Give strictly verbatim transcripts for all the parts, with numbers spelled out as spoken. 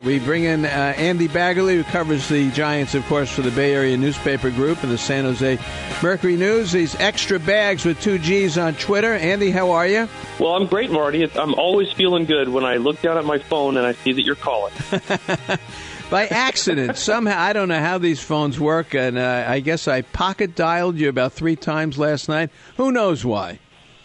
We bring in uh, Andy Baggarly, who covers the Giants, of course, for the Bay Area newspaper group and the San Jose Mercury News. He's Extra Bags with two G's on Twitter. Andy, how are you? Well, I'm great, Marty. I'm always feeling good when I look down at my phone and I see that you're calling. By accident. Somehow, I don't know how these phones work, and uh, I guess I pocket dialed you about three times last night. Who knows why?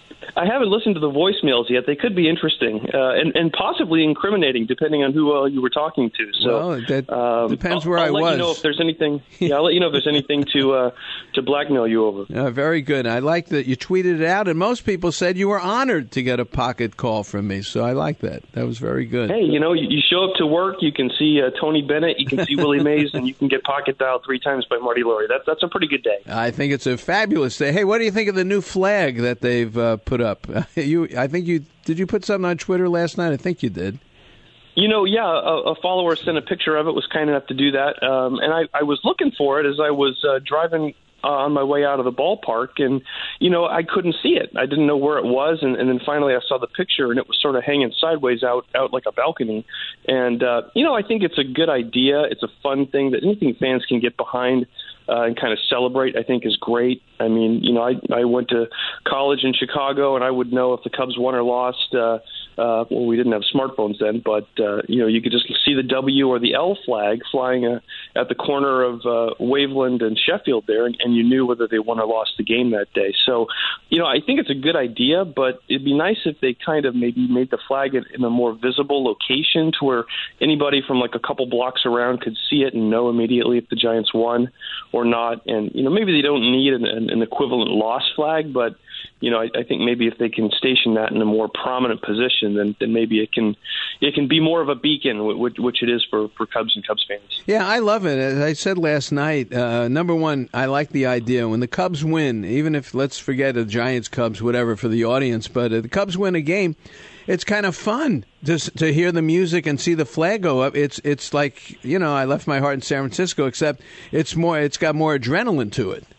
I haven't listened to the voicemails yet. They could be interesting uh, and, and possibly incriminating, depending on who uh, you were talking to. So well, that um, depends I'll, where I'll I let was. You know if there's anything. Yeah, I'll let you know if there's anything to uh, to blackmail you over. Uh, very good. I like that you tweeted it out, and most people said you were honored to get a pocket call from me. So I like that. That was very good. Hey, you know, you, you show up to work, you can see uh, Tony Bennett, you can see Willie Mays, and you can get pocket dialed three times by Marty Laurie. That's that's a pretty good day. I think it's a fabulous day. Hey, what do you think of the new flag that they've uh, put up? you, I think you did. You put something on Twitter last night? I think you did. You know, yeah, a, a follower sent a picture of it, was kind enough to do that. Um, and I, I was looking for it as I was uh, driving uh, on my way out of the ballpark. And, you know, I couldn't see it. I didn't know where it was. And, and then finally I saw the picture, and it was sort of hanging sideways out, out like a balcony. And, uh, you know, I think it's a good idea. It's a fun thing that anything fans can get behind uh, and kind of celebrate, I think, is great. I mean, you know, I, I went to college in Chicago, and I would know if the Cubs won or lost. Uh, uh, well, we didn't have smartphones then, but, uh, you know, you could just see the W or the L flag flying uh, at the corner of uh, Waveland and Sheffield there, and, and you knew whether they won or lost the game that day. So, you know, I think it's a good idea, but it'd be nice if they kind of maybe made the flag in, in a more visible location to where anybody from like a couple blocks around could see it and know immediately if the Giants won or not. And, you know, maybe they don't need an, an, an equivalent loss flag, but, you know, I, I think maybe if they can station that in a more prominent position, then, then maybe it can it can be more of a beacon, which, which it is for, for Cubs and Cubs fans. Yeah, I love it. As I said last night, uh, number one, I like the idea. When the Cubs win, even if, let's forget the Giants, Cubs, whatever, for the audience, but if the Cubs win a game, it's kind of fun to to hear the music and see the flag go up. It's it's like, you know, I left my heart in San Francisco, except it's more it's got more adrenaline to it.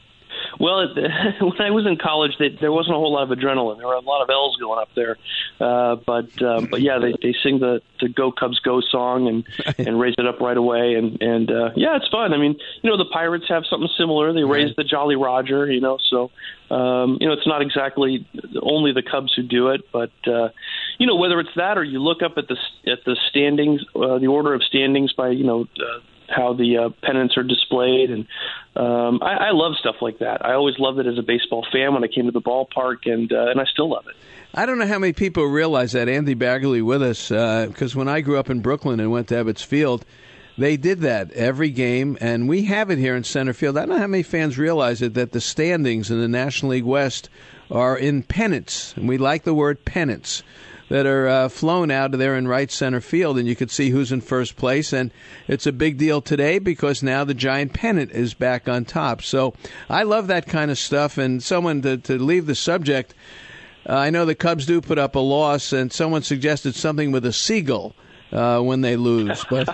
Well, when I was in college, they, there wasn't a whole lot of adrenaline. There were a lot of L's going up there, uh, but uh, but yeah, they, they sing the, the "Go Cubs Go" song and, and raise it up right away, and and uh, yeah, it's fun. I mean, you know, the Pirates have something similar. They raise the Jolly Roger, you know, so um, you know, it's not exactly only the Cubs who do it, but uh, you know, whether it's that or you look up at the at the standings, uh, the order of standings by you know. Uh, how the uh, pennants are displayed. And um, I, I love stuff like that. I always loved it as a baseball fan when I came to the ballpark, and uh, and I still love it. I don't know how many people realize that. Andy Baggarly with us, because uh, when I grew up in Brooklyn and went to Ebbets Field, they did that every game, and we have it here in center field. I don't know how many fans realize it, that the standings in the National League West are in pennants, and we like the word pennants, that are uh, flown out of there in right center field, and you could see who's in first place. And it's a big deal today because now the Giant pennant is back on top. So I love that kind of stuff. And someone, to, to leave the subject, uh, I know the Cubs do put up a loss, and someone suggested something with a seagull uh, when they lose. But,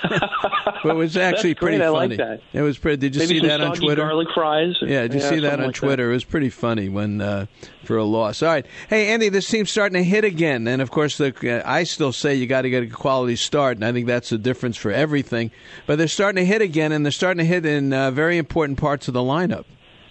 but it was actually That's great. pretty I funny. like that. It was pretty. Did you Maybe see some that on soggy Twitter? Garlic fries. Yeah, did you yeah, see that on like Twitter? That. It was pretty funny when uh, for a loss. All right, hey Andy, this team's starting to hit again, and of course, the, uh, I still say you got to get a quality start, and I think that's the difference for everything. But they're starting to hit again, and they're starting to hit in uh, very important parts of the lineup.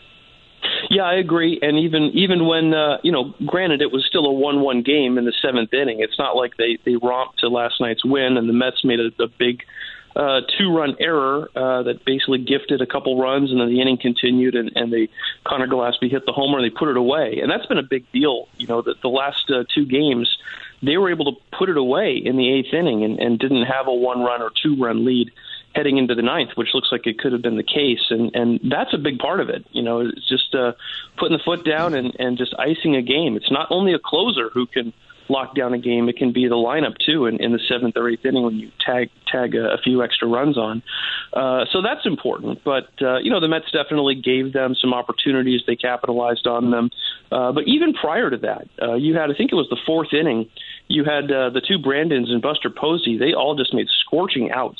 Yeah, I agree. And even even when, uh, you know, granted, it was still a one one game in the seventh inning. It's not like they, they romped to last night's win and the Mets made a, a big uh, two-run error uh, that basically gifted a couple runs, and then the inning continued, and, and they Connor Gillespie hit the homer, and they put it away. And that's been a big deal. You know, that the last uh, two games, they were able to put it away in the eighth inning and, and didn't have a one-run or two-run lead heading into the ninth, which looks like it could have been the case. And, and that's a big part of it. You know, it's just uh, putting the foot down and, and just icing a game. It's not only a closer who can lock down a game, it can be the lineup too in, in the seventh or eighth inning when you tag tag a, a few extra runs on. Uh, so that's important. But, uh, you know, the Mets definitely gave them some opportunities. They capitalized on them. Uh, but even prior to that, uh, you had, I think it was the fourth inning, you had uh, the two Brandons and Buster Posey. They all just made scorching outs.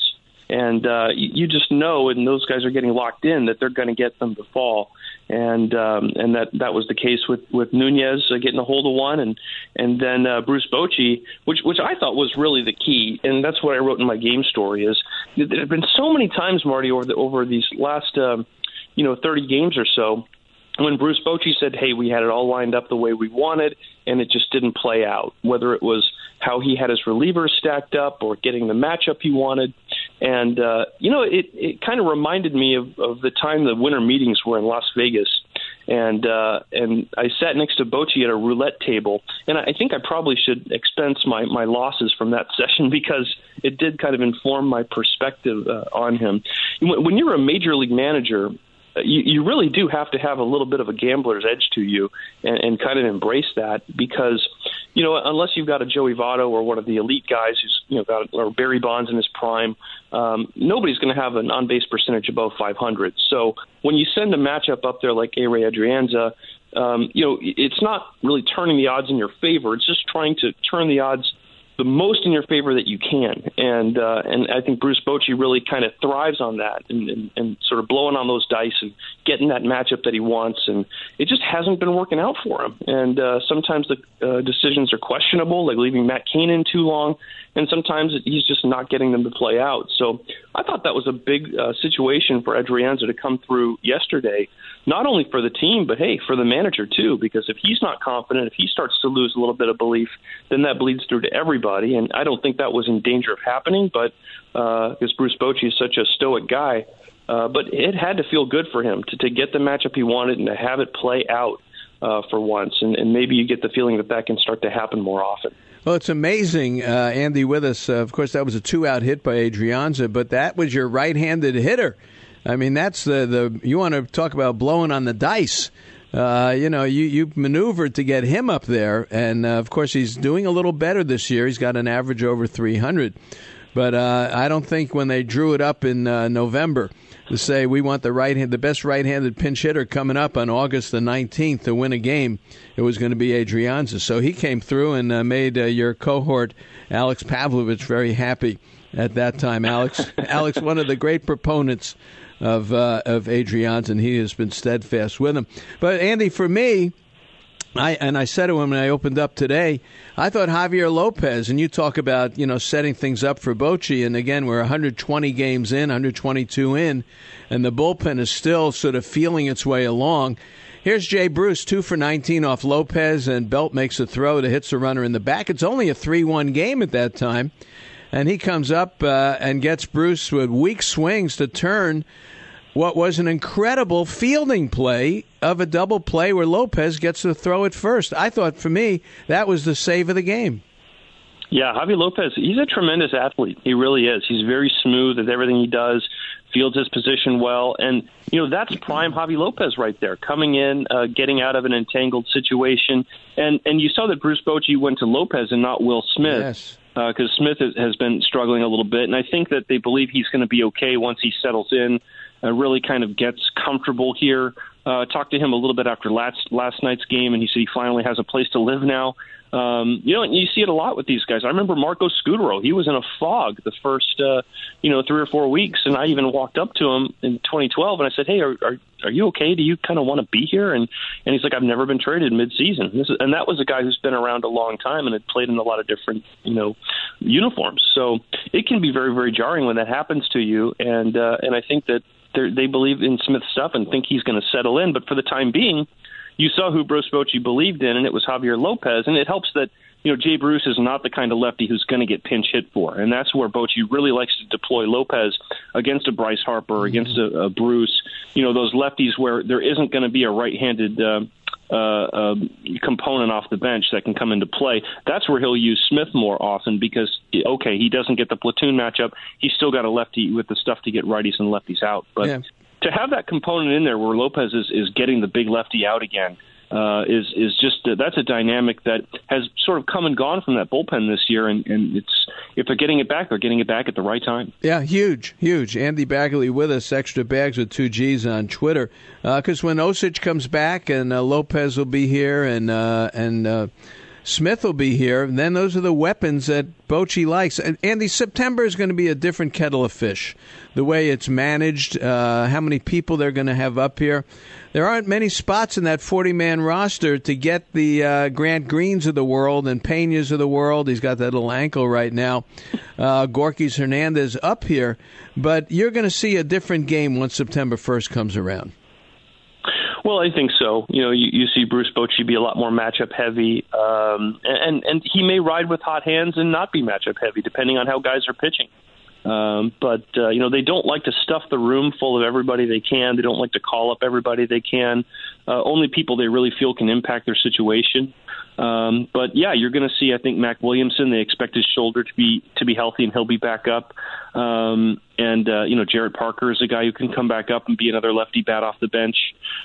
And uh, you, you just know, and those guys are getting locked in, that they're going to get them to fall. And um, and that, that was the case with, with Nunez uh, getting a hold of one, and and then uh, Bruce Bochy, which which I thought was really the key, and that's what I wrote in my game story. Is there have been so many times, Marty, over the, over these last um, you know thirty games or so, when Bruce Bochy said, hey, we had it all lined up the way we wanted, and it just didn't play out, whether it was how he had his relievers stacked up or getting the matchup he wanted. And, uh, you know, it, it kind of reminded me of, of the time the winter meetings were in Las Vegas. And uh, and I sat next to Bochy at a roulette table, and I think I probably should expense my, my losses from that session because it did kind of inform my perspective uh, on him. When you're a major league manager, You, you really do have to have a little bit of a gambler's edge to you and, and kind of embrace that because, you know, unless you've got a Joey Votto or one of the elite guys who's, you know, got or Barry Bonds in his prime, um, nobody's going to have an on-base percentage above five hundred. So when you send a matchup up there like A-Ray Adrianza, um, you know, it's not really turning the odds in your favor. It's just trying to turn the odds the most in your favor that you can. And uh, and I think Bruce Bochy really kind of thrives on that and, and, and sort of blowing on those dice and getting that matchup that he wants. And it just hasn't been working out for him. And uh, sometimes the uh, decisions are questionable, like leaving Matt Cain in too long. And sometimes he's just not getting them to play out. So I thought that was a big uh, situation for Adrianza to come through yesterday, not only for the team, but, hey, for the manager too, because if he's not confident, if he starts to lose a little bit of belief, then that bleeds through to everybody. And I don't think that was in danger of happening, but uh, because Bruce Bochy is such a stoic guy, uh, but it had to feel good for him to, to get the matchup he wanted and to have it play out uh, for once. And, and maybe you get the feeling that that can start to happen more often. Well, it's amazing, uh, Andy, with us. Uh, of course, that was a two-out hit by Adrianza, but that was your right-handed hitter. I mean, that's the, the you want to talk about blowing on the dice. Uh, you know, you, you maneuvered to get him up there, and, uh, of course, he's doing a little better this year. He's got an average over three hundred. But uh, I don't think when they drew it up in uh, November to say we want the right hand, the best right-handed pinch hitter coming up on August the nineteenth to win a game, it was going to be Adrianza. So he came through and uh, made uh, your cohort, Alex Pavlovich, very happy at that time. Alex, Alex, one of the great proponents of uh, of Adrianza, and he has been steadfast with him. But, Andy, for me, I and I said to him when I opened up today, I thought Javier Lopez, and you talk about, you know, setting things up for Bochy, and again, we're one hundred twenty games in, one hundred twenty-two in, and the bullpen is still sort of feeling its way along. Here's Jay Bruce, two for nineteen off Lopez, and Belt makes a throw that hits the runner in the back. It's only a three one game at that time, and he comes up uh, and gets Bruce with weak swings to turn what was an incredible fielding play of a double play where Lopez gets to throw it first. I thought, for me, that was the save of the game. Yeah, Javi Lopez, he's a tremendous athlete. He really is. He's very smooth at everything he does, fields his position well. And, you know, that's prime Javi Lopez right there, coming in, uh, getting out of an entangled situation. And and you saw that Bruce Bochy went to Lopez and not Will Smith. Yes. Because uh, Smith has been struggling a little bit. And I think that they believe he's going to be okay once he settles in, uh, really kind of gets comfortable here. Uh, talked to him a little bit after last last night's game, and he said he finally has a place to live now. Um, you know, and you see it a lot with these guys. I remember Marco Scutaro. He was in a fog the first, uh, you know, three or four weeks, and I even walked up to him in twenty twelve, and I said, hey, are are, are you okay? Do you kind of want to be here? And and he's like, I've never been traded midseason. This is, and that was a guy who's been around a long time and had played in a lot of different, you know, uniforms. So it can be very, very jarring when that happens to you, and uh, and I think that they believe in Smith's stuff and think he's going to settle in. But for the time being, you saw who Bruce Bochy believed in, and it was Javier Lopez. And it helps that, you know, Jay Bruce is not the kind of lefty who's going to get pinch hit for. And that's where Bochy really likes to deploy Lopez against a Bryce Harper, mm-hmm. against a, a Bruce, you know, those lefties where there isn't going to be a right-handed uh, uh, uh, component off the bench that can come into play. That's where he'll use Smith more often because, okay, he doesn't get the platoon matchup. He's still got a lefty with the stuff to get righties and lefties out. But yeah. to have that component in there where Lopez is, is getting the big lefty out again uh, is is just uh, that's a dynamic that has sort of come and gone from that bullpen this year, and, and it's if they're getting it back, they're getting it back at the right time. Yeah, huge, huge. Andy Bagley with us, Extra Bags with two G's on Twitter, because uh, when Osich comes back and uh, Lopez will be here, and uh, and uh, Smith will be here. And then those are the weapons that Bochy likes. And Andy, September is going to be a different kettle of fish. The way it's managed, uh, how many people they're going to have up here. There aren't many spots in that forty-man roster to get the uh, Grant Greens of the world and Peñas of the world. He's got that little ankle right now. Uh, Gorkys Hernandez up here. But you're going to see a different game once September first comes around. Well, I think so. You know, you, you see Bruce Bochy be a lot more matchup heavy, um, and and he may ride with hot hands and not be matchup heavy, depending on how guys are pitching. Um, but, uh, you know, they don't like to stuff the room full of everybody they can. They don't like to call up everybody they can. Uh, only people they really feel can impact their situation. Um, but, yeah, you're going to see, I think, Mac Williamson. They expect his shoulder to be to be healthy, and he'll be back up. Um, and, uh, you know, Jarrett Parker is a guy who can come back up and be another lefty bat off the bench.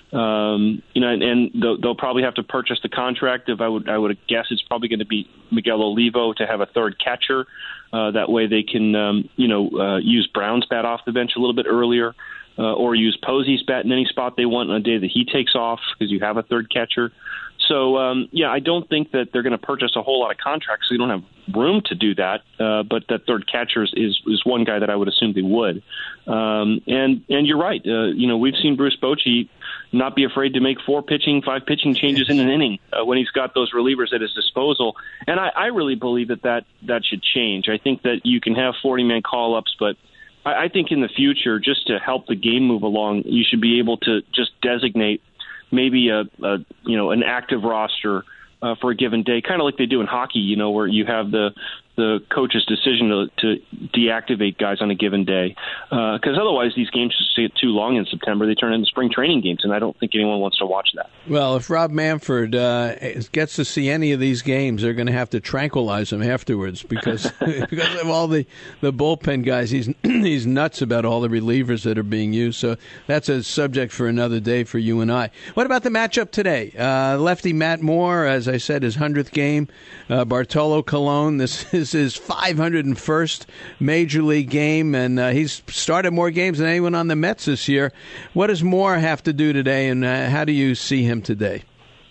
Um, you know, and, and they'll, they'll probably have to purchase the contract. If I would I would guess it's probably going to be Miguel Olivo to have a third catcher. Uh, that way they can, um, you know, uh, use Brown's bat off the bench a little bit earlier, uh, or use Posey's bat in any spot they want on a day that he takes off, because you have a third catcher. So, um, yeah, I don't think that they're going to purchase a whole lot of contracts, so you don't have room to do that. Uh, but that third catcher is, is, is one guy that I would assume they would. Um, and, and you're right. Uh, you know, we've seen Bruce Bochy not be afraid to make four pitching, five pitching changes in an inning uh, when he's got those relievers at his disposal. And I, I really believe that, that that should change. I think that you can have forty-man call-ups, but I, I think in the future, just to help the game move along, you should be able to just designate maybe a, a you know an active roster uh, for a given day, kind of like they do in hockey, you know, where you have the the coach's decision to, to deactivate guys on a given day. Because uh, otherwise these games just get too long in September. They turn into spring training games, and I don't think anyone wants to watch that. Well, if Rob Manfred uh, gets to see any of these games, they're going to have to tranquilize him afterwards because because of all the, the bullpen guys. He's, he's nuts about all the relievers that are being used. So that's a subject for another day for you and I. What about the matchup today? Uh, lefty Matt Moore, as I said, his hundredth game. Uh, Bartolo Colon, this is his five hundred first Major League game, and uh, he's started more games than anyone on the Mets this year. What does Moore have to do today, and uh, how do you see him today?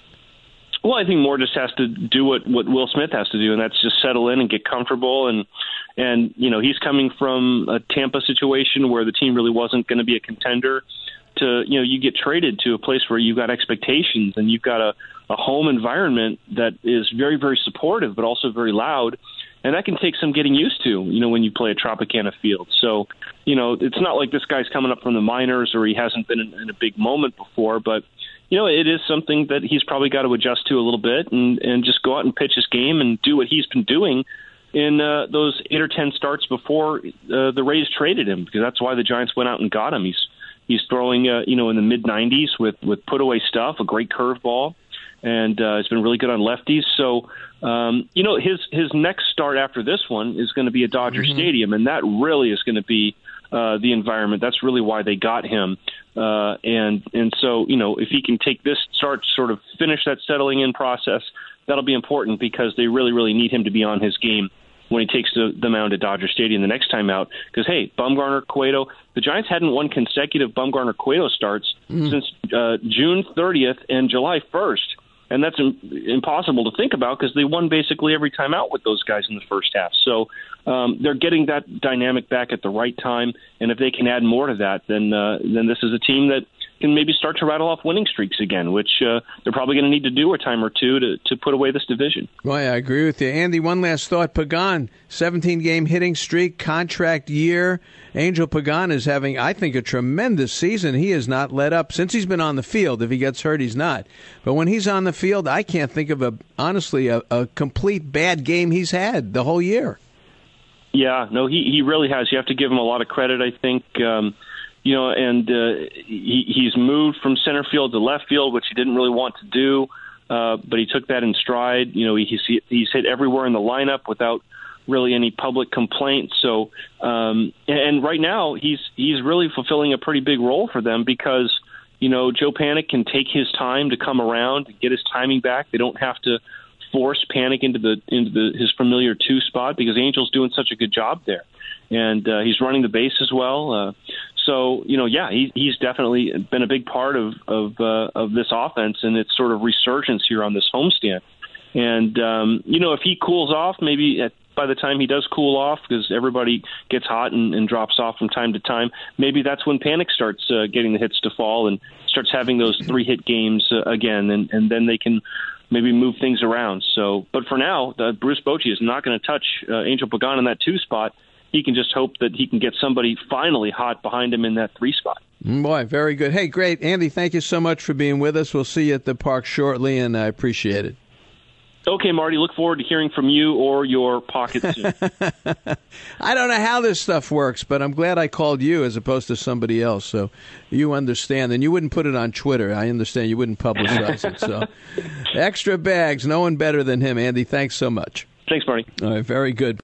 Well, I think Moore just has to do what, what Will Smith has to do, and that's just settle in and get comfortable. And, and you know, he's coming from a Tampa situation where the team really wasn't going to be a contender to, you know, you get traded to a place where you've got expectations and you've got a, a home environment that is very, very supportive, but also very loud. And that can take some getting used to, you know, when you play a Tropicana field. So, you know, it's not like this guy's coming up from the minors or he hasn't been in, in a big moment before, but, you know, it is something that he's probably got to adjust to a little bit and, and just go out and pitch his game and do what he's been doing in uh, those eight or ten starts before uh, the Rays traded him, because that's why the Giants went out and got him. He's he's throwing, uh, you know, in the mid nineties with, with put-away stuff, a great curveball, and uh, it's been really good on lefties. So, um, you know, his his next start after this one is going to be at Dodger mm-hmm. Stadium, and that really is going to be uh, the environment. That's really why they got him. Uh, and and so, you know, if he can take this start, sort of finish that settling in process, that'll be important, because they really, really need him to be on his game when he takes the, the mound at Dodger Stadium the next time out. Because, hey, Bumgarner, Cueto, the Giants hadn't won consecutive Bumgarner, Cueto starts mm. since uh, June thirtieth and July first. And that's impossible to think about, because they won basically every time out with those guys in the first half. So um, they're getting that dynamic back at the right time. And if they can add more to that, then uh, then this is a team that can maybe start to rattle off winning streaks again, which uh, they're probably going to need to do a time or two to, to put away this division. Well, I agree with you. Andy, one last thought. Pagan, seventeen-game hitting streak, contract year. Angel Pagan is having, I think, a tremendous season. He has not let up since he's been on the field. If he gets hurt, he's not. But when he's on the field, I can't think of, a honestly, a, a complete bad game he's had the whole year. Yeah, no, he, he really has. You have to give him a lot of credit, I think. Um, You know, and uh, he, he's moved from center field to left field, which he didn't really want to do, uh, but he took that in stride. You know, he's he's hit everywhere in the lineup without really any public complaints. So, um, and right now he's he's really fulfilling a pretty big role for them, because, you know, Joe Panik can take his time to come around and get his timing back. They don't have to force Panik into the into the his familiar two spot, because Angel's doing such a good job there, and uh, he's running the base as well. Uh, So, you know, yeah, he, he's definitely been a big part of of, uh, of this offense and its sort of resurgence here on this homestand. And, um, you know, if he cools off, maybe at, by the time he does cool off, because everybody gets hot and, and drops off from time to time, maybe that's when Panik starts uh, getting the hits to fall and starts having those three-hit games uh, again, and, and then they can maybe move things around. So, but for now, uh, Bruce Bochy is not going to touch uh, Angel Pagan in that two spot. He can just hope that he can get somebody finally hot behind him in that three spot. Boy, very good. Hey, great. Andy, thank you so much for being with us. We'll see you at the park shortly, and I appreciate it. Okay, Marty, look forward to hearing from you or your pocket soon. I don't know how this stuff works, but I'm glad I called you as opposed to somebody else, so you understand. And you wouldn't put it on Twitter. I understand you wouldn't publicize it. So, extra bags, no one better than him. Andy, thanks so much. Thanks, Marty. All right, very good.